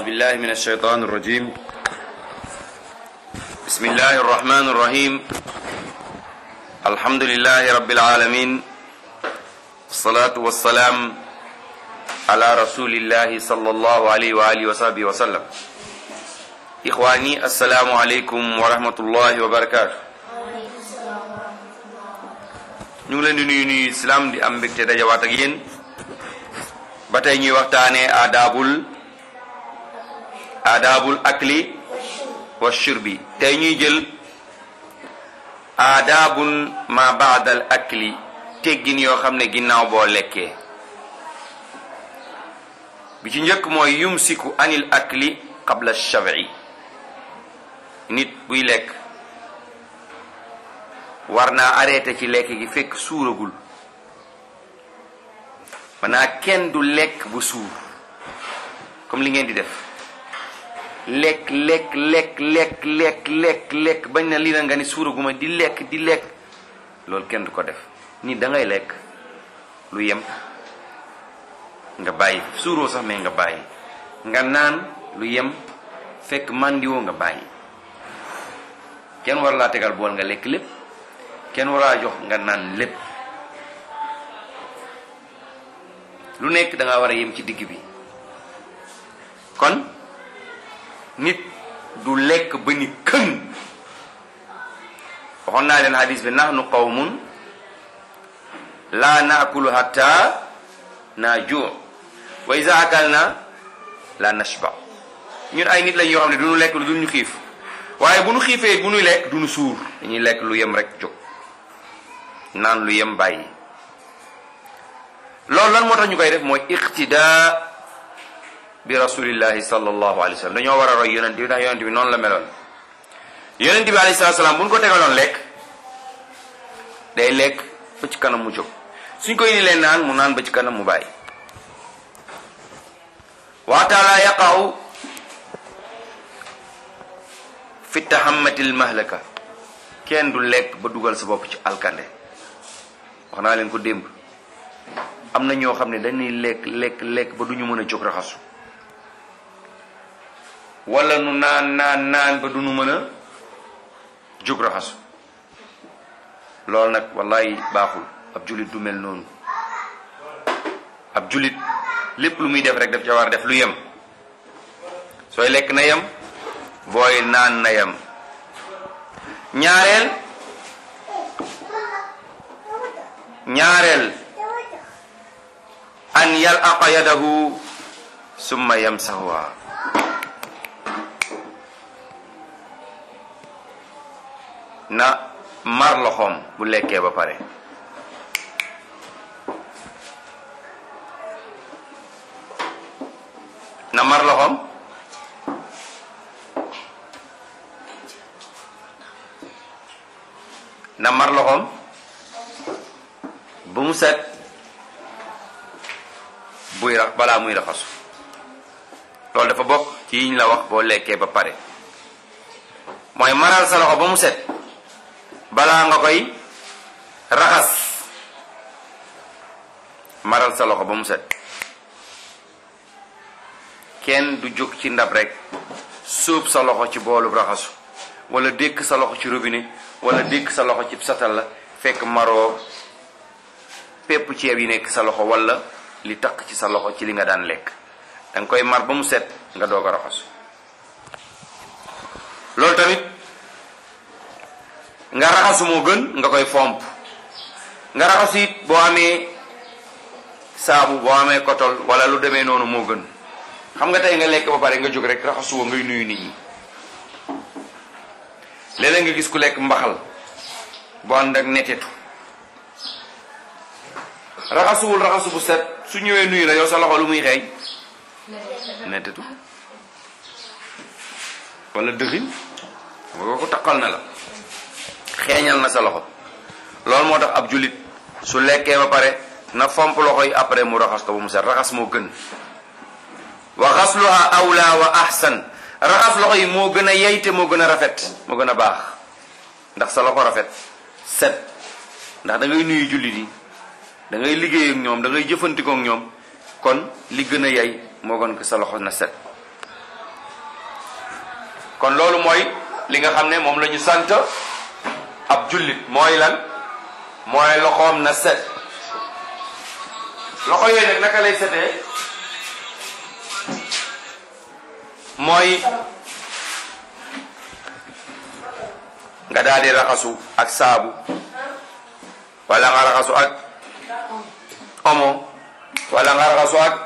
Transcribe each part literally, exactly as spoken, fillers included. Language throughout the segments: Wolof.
بالله من الشيطان الرجيم بسم الله الرحمن الرحيم الحمد لله رب العالمين الصلاة والسلام على رسول الله صلى الله عليه وآله وصحبه وسلم إخواني السلام عليكم ورحمة الله وبركاته ñu ngi leen di nuyu nuyu islam di am mbégte dajawaat ak yéen ba tey ñuy waxtaanee aadaabul aadaabul akli wa shurbi tey ñuy jël aadaabul ma baadal akli teggin yoo xam ne ginnaaw boo lekkee bi ci njëkk mooy yumsiku anil akli qabla shabi nit buy lekk war naa arrêté ci lekk gi fekk suuragul maanaam kenn du lekk bu suur comme li ngeen di def lekk lekk lekk lekk lekk lekk lekk bañ na lii na nga ni suuraguma di lekk di lekk loolu kenn du ko def nit da ngay lekk lu yem nga bàyyi suuroo sax mais nga bàyyi nga naan lu yem fekk màndiwoo nga bàyyi kenn war laa tegal bool nga lekk lépp kenn waraa jox nga naan lépp lu nekk da nga war a yem ci digg bi kon nit du lekk ba ni kën waxoon naa leen hadis bi nahnu qawmun la naakulu hatta naju wa iza akalna la nashba ñun ay nit lañ yoo xam ne du ñu lekk lu dul ñu xiif waaye bu ñu xiifee bu ñuy lekk du ñu suur dañuy lekk lu yem rek jóg naan lu yem bàyyi loolu lan moo tax ñu koy def mooy iqtidaa bi rasulillahi sallallahu alayhi wa sallam dañoo war a roy yonent bi ndax yonent bi noonu la meloon yonent bi alayhi salaatu salaam bu ñu ko tegaloon lekk day lekk ba ci kanam mu jóg suñ koy ni leen naan mu naan ba ci kanam mu bàyyi wa taala yaqa'u fi tahammatil mahlaka kenn du lekk ba dugal sa bopp ci alkande wax naa leen ko démb am na ñoo xam ne dañuy lekk lekk lekk ba duñu mën a jóg raxasu wala nu naan naan naan ba duñu mën a jóg raxasu loolu nag wallahi baaxul ab julit du mel noonu ab julit lépp lu muy def rek daf ca war a def lu yem sooy lekk na yem booy naan na yem ñaareel ñaareel an yalaqa yadahu summa yamsahuha na mar loxoom bu lekkee ba pare na mar loxoom na mar loxoom bu mu set buy rax balaa muy raxasu loolu dafa bokk ci yiñ la wax boo lekkee ba pare mooy maral sa loxo ba mu set balaa nga koy raxas maral sa loxo ba mu set kenn du jóg ci ndab rek sóob sa loxo ci boolub raxasu wala dékk sa loxo ci robinet wala dékk sa loxo ci satal la fekk maroo pépp ceeb yi nekk sa loxo wala li taq ci sa loxo ci li nga daan lekk danga koy mar ba mu set nga doog a raxasu loolu tamit nga raxasu moo gën nga koy fomp nga raxasu it boo amee saabu boo amee kotol wala lu demee noonu moo gën xam nga tey nga lekk ba pare nga jóg rek raxasu woo ngay nuyu nit ñi léeg-léeg nga gis ku lekk mbaxal bu ànd ak netetu raxasuwul raxasu bu set su ñëwee nuyu la yow sa loxo lu muy xeeñ netetu wala dëxin nga ko taqal na la xeeñal na sa loxo loolu moo tax ab jullit su lekkee ba pare na fomp loxo yi après mu raxas ko ba mu set raxas moo gën wa xasluha awla wa ahsan raxas loxo yi moo gën a yeyte moo gën a rafet moo gën a baax ndax sa loxo rafet set ndax da ngay nuyu jullit yi da ngay liggéey ak ñoom da ngay jëfandikoo ak ñoom kon li gën a yey moo gën ko sa loxo na set kon loolu mooy li nga xam ne moom la ñu sant ab jullit mooy lan mooy loxoom na set loxo yooyu nag naka lay setee mooy nga daal di raxasu ak saabu wala nga raxasu ak omo wala nga raxasu ak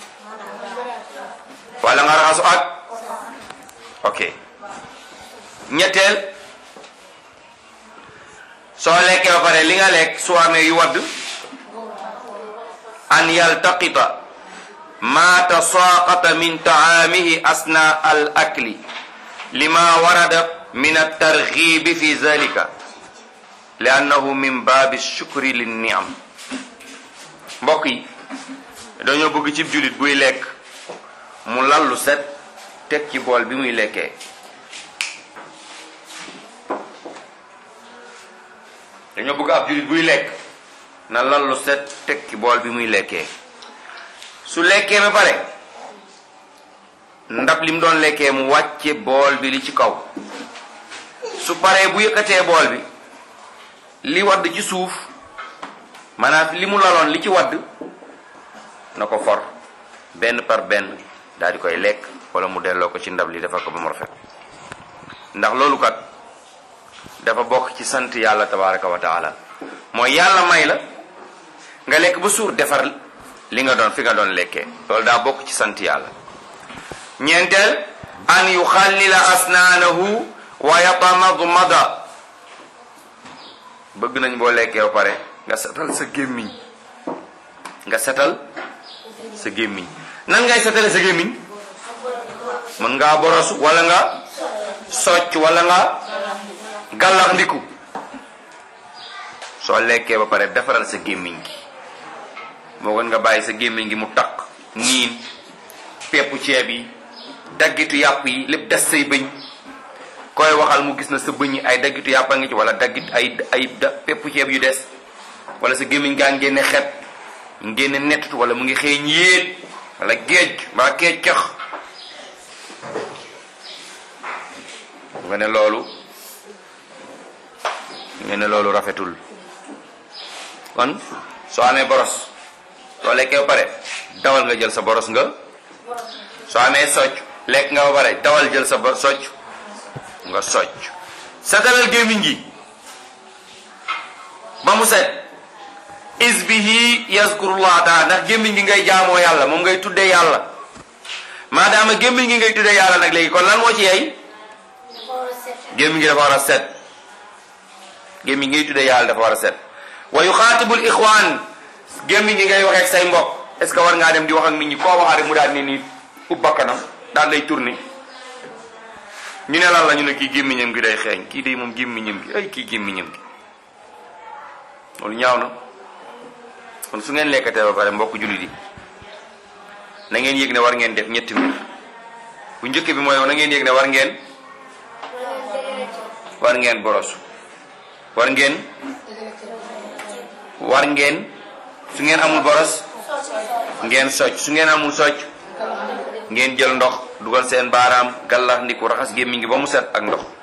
wala nga raxasu ak ok ñetteel soo lekkee ba pare li nga lekk soo amee yu wadd an yaltaqita ma tasaqata min taamihi asna al akli lima warada min at-targhib fi zalika li annahu min baabi shukri lin ni'am. mbokk yi dañoo bëgg ci jullit buy lekk mu lallu set teg ci bool bi muy lekkee. dañoo bëgg ab jullit buy lekk na lallu set teg ci bool bi muy lekkee. su lekkee ba pare ndab li mu doon lekkee mu wàcce bool bi li ci kaw. su paree bu yëkkatee bool bi li wadd ci suuf maanaam li mu laloon li ci wadd na ko for benn par benn daal di koy lekk wala mu delloo ko ci ndab li defar ko ba mu rafet. ndax loolu kat dafa bokk ci sant yàlla tabaraka wa taala mooy yàlla may la nga lekk ba suur defar li nga doon fi nga doon lekkee loolu daa bokk ci sant yàlla. ñeenteel an yuxallila asnaanahu wa yatamadmada bëgg nañ boo lekkee ba pare nga setal sa gémmiñ nga setal sa gémmiñ. nan ngay setale sa gémmiñ? mën ngaa borosu wala nga socc wala nga gàllax ndiku. soo lekkee ba pare defaral sa gémmiñ gi moo gën nga bàyyi sa gémmiñ gi mu taq niin peppu ceeb yi daggitu yàpp yi lépp des say bëñ koy waxal mu gis na sa bëñ yi ay daggitu yàppa ngi ci wala daggit ay ay peppu ceeb yu des wala sa gémmiñ gaa ngénne xet ngénne nettut wala mu ngi xeeñ yéet wala géej mbaa géej cax nga ne loolu nga ne loolu rafetul. kon soo amee boros soo lekkee ba pare dawal nga jël sa boros nga soo amee socc lekk nga ba pare dawal jël sa socc nga socc setalal gémmiñ gi ba mu set isbihi yazkurullah taala ndax gémmiñ gi ngay jaamoo yàlla moom ngay tuddee yàlla maadaama gémmiñ gi ngay tuddee yàlla nag léegi kon lan moo ci yey gémmiñ gi dafa war a set gémmiñ ngay tuddee yàlla dafa war a set wa yuxaatibul ixwaan gémmiñ gi ngay waxee ak say mbokk est-ce que war ngaa dem di wax ak nit ñi koo waxaare mu daal ni nii ub bakkanam daal lay tourner ñu ne lan la ñu ne kii gémmiñam gi day xeeñ kii day moom gémmiñam gi ay kii gémmiñam gi loolu ñaaw na. kon su ngeen lekkatee ba pare mbokk jullit yi na ngeen yëg ne war ngeen def ñetti mbir bu njëkk bi mooy na ngeen yëg ne war ngeen war ngeen borosu war ngeen war ngeen su ngeen amul boros ngeen socc su ngeen amul socc ngeen jël ndox dugal seen baaraam gàllax ndiku raxas gémmiñ gi ba mu set ak ndox.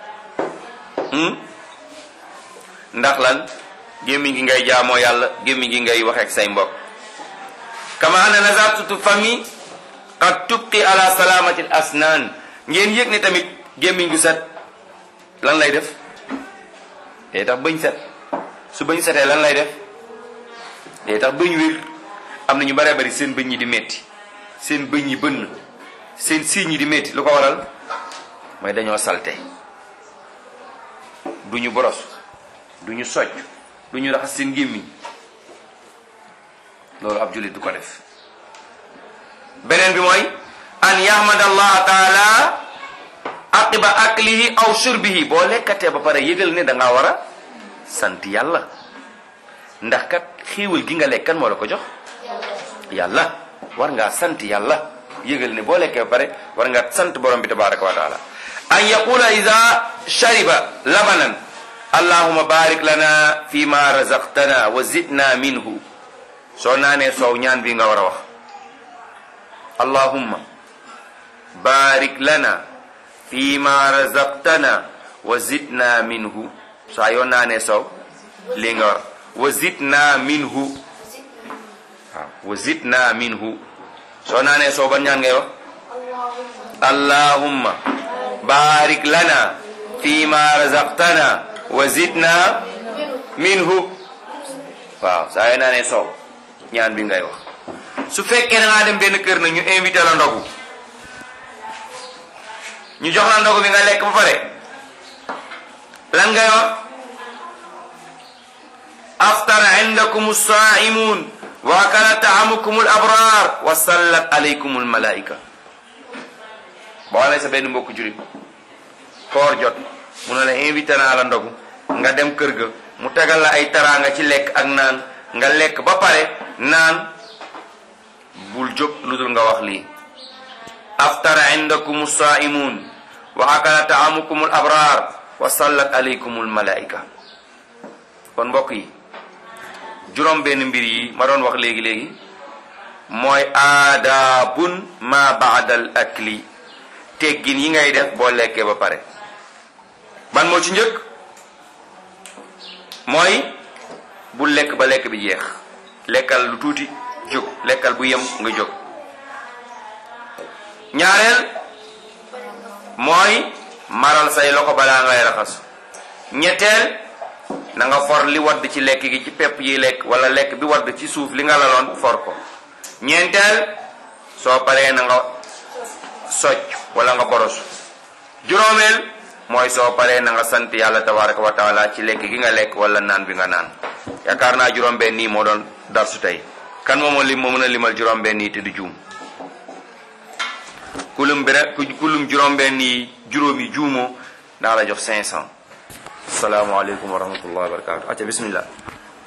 ndax lan gémmiñ gi ngay jaamoo yàlla gémmiñ gi ngay waxee ak say mbokk. kama anna nazafatu fami qad tubqi ala salamati al asnan ngeen yëg ne tamit gémmiñ gu set lan lay def day tax bëñ set su bëñ setee lan lay def day tax bëñ wér. am na ñu bare bari seen bëñ yi di metti seen bëñ yi bënn seen siiñ yi di metti lu ko waral mooy dañoo salte duñu boros duñu socc duñu raxas seen gémmiñ loolu ab jullit du ko def. beneen bi mooy an yahmad allah taala aqiba aklihi aw shurbihi boo lekkatee ba pare yëgal ne da ngaa war a sant yàlla ndax kat xiiwal gi nga lekk kan moo la ko jox yàlla war ngaa sant yàlla yëgal ne boo lekkee ba pare war nga sant borom bi tabaraka wa taala. an yaqula ida shariba labanan allahuma barik lana fi ma razaqtana wa zidna minhu soo naanee soow ñaan bi nga war a wax allahumma barik lana fi ma razaqtana wa zidna minhu saa yoo naanee soow lii nga war wa zidna minhu waaw wa zidna minhu soo naanee soow ban ñaan ngay wax allahumma barik lana fi ma razaqtana wa zidna minhu waaw saa yoo naanee soow ñaan bi ngay wax. su fekkee da ngaa dem benn kër nag ñu invité la ndogu ñu jox la ndogu bi nga lekk ba pare lan ngay wax aftara indakum as-sa'imun wa akala ta'amukum al-abrar wa sallat alaykum al-malaika boo amee sa benn mbokku jurit koor jot mu ne la invité naa la ndogu nga dem kër ga mu tegal la ay taraanga ci lekk ak naan nga lekk ba pare naan bul jóg lu dul nga wax lii aftara indakum as-sa'imun wa akala ta'amukum al-abrar wa sallat alaykum al-malaika. kon mbokk yi juróom benn mbir yi ma doon wax léegi-léegi mooy aadaabun ma ba'da al-akli teggin yi ngay def boo lekkee ba pare. ban moo ci njëkk mooy bul lekk ba lekk bi jeex lekkal lu tuuti jóg lekkal bu yem nga jóg. ñaareel mooy maral say loxo balaa ngay raxas. ñetteel na nga for li wadd ci lekk gi ci pepp yi lekk wala lekk bi wadd ci suuf li nga laloon for ko. ñeenteel soo paree na nga socc wala nga boros. juróomeel mooy soo paree na nga sant yàlla tabaraka wa taala ci lekk gi nga lekk wala naan bi nga naan. yaakaar naa juróom benn nii moo doon darsu tey. kan moomoo lim moo mën a limal juróom benn yi te du juum kulum bi rek kulum juróom benn yi juróom yi juumoo daa la jox cinq cent. asalaamaaleykum wa rahmatullahi wa barakatu acca bismillah.